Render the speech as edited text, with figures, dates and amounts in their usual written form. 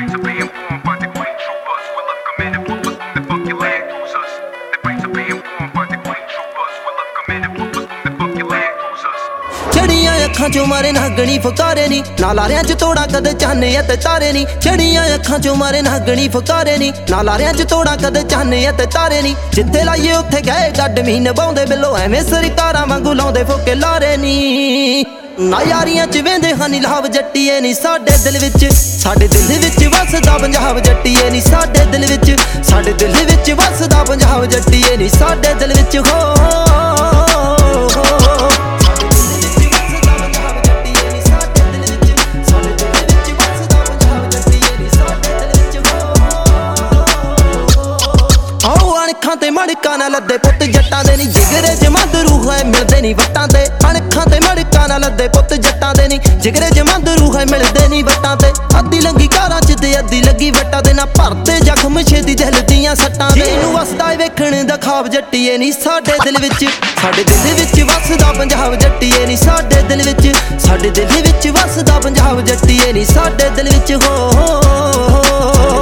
brings are being born by the green troopers. We'll have come in and put us on the fuck your land cruisers. The brings are being born by the green troopers. We'll have come in and put us on the fuck your land cruisers. ਛੜੀਆਂ ਅੱਖਾਂ ਚੋਂ ਮਾਰੇ ਨਾਗਣੀ ਫੁਕਾਰੇ ਨੀ ਨਾ ਲਾਰਿਆਂ ਚ ਤੋੜਾ ਕਦੇ ਚਾਹਨੇ ਅਤੇ ਤਾਰੇ ਨੀ ਛੜੀਆਂ ਅੱਖਾਂ ਚੋਂ ਮਾਰੇ ਨਾਗਣੀ ਫੁਕਾਰੇ ਨੀ ਨਾ ਲਾਰਿਆਂ ਚ ਤੋੜਾ ਕਦੇ ਚਾਹਨੇ ਅਤੇ ਤਾਰੇ ਨੀ ਜਿੱਥੇ ਲਾਈਏ ਉੱਥੇ ਗਏ ਗੱਡ ਮੀ ਨਿਭਾਉਂਦੇ ਬਿੱਲੋ ਐਵੇਂ ਸਰਕਾਰਾਂ ਵਾਂਗੂ ਲਾਉਂਦੇ ਫੋਕੇ ਲਾਰੇ ਨੀ ਨਾ ਯਾਰੀਆਂ ਚ ਵੇਂਦੇ ਹਨੀ ਲਾਭ ਜੱਟੀਏ ਨੀ ਸਾਡੇ ਦਿਲ ਵਿੱਚ ਵਸਦਾ ਪੰਜਾਬ ਜੱਟੀਏ ਨੀ ਸਾਡੇ ਦਿਲ ਵਿੱਚ ਵਸਦਾ ਪੰਜਾਬ ਜੱਟੀਏ ਨੀ ਸਾਡੇ ਦਿਲ ਵਿੱਚ ਅਣਖਾਂ ਤੇ ਮੜਕਾਂ ਨਾਲ ਲੱਦੇ ਪੁੱਤ ਜੱਟਾਂ ਦੇ ਨੀ ਜਿਗਰੇ ਜਮੰਦ ਰੂਹ ਹੈ ਮਿਲਦੇ ਨੀ ਵੱਟਾਂ ਤੇ ਅਣਖਾਂ ਤੇ ਮੜਕਾਂ ਨਾਲ ਲੱਦੇ ਪੁੱਤ ਜੱਟਾਂ ਦੇ ਨੀ ਜਿਗਰੇ ਜਮੰਦ ਰੂਹ ਹੈ ਮਿਲਦੇ ਨੀ ਵੱਟਾਂ ਤੇ ਅੱਧੀ ਲੰਗੀ ਕਾਰਾਂ ਚ ਤੇ ਅੱਧੀ ਲੱਗੀ ਵੱਟਾਂ ਤੇ ਨਾ ਭਰਦੇ ਜ਼ਖਮ ਛੇਦੀ ਦਿਲ ਦੀਆਂ ਸੱਟਾਂ ਦੇ ਇਹਨੂੰ ਵਸਦਾ ਵੇਖਣ ਦਾ ਖਾਬ ਜੱਟੀਏ ਨੀ ਸਾਡੇ ਦਿਲ ਵਿੱਚ ਵਸਦਾ ਪੰਜਾਬ ਜੱਟੀਏ ਨੀ ਸਾਡੇ ਦਿਲ ਵਿੱਚ ਵਸਦਾ ਪੰਜਾਬ ਜੱਟੀਏ ਨੀ ਸਾਡੇ ਦਿਲ ਵਿੱਚ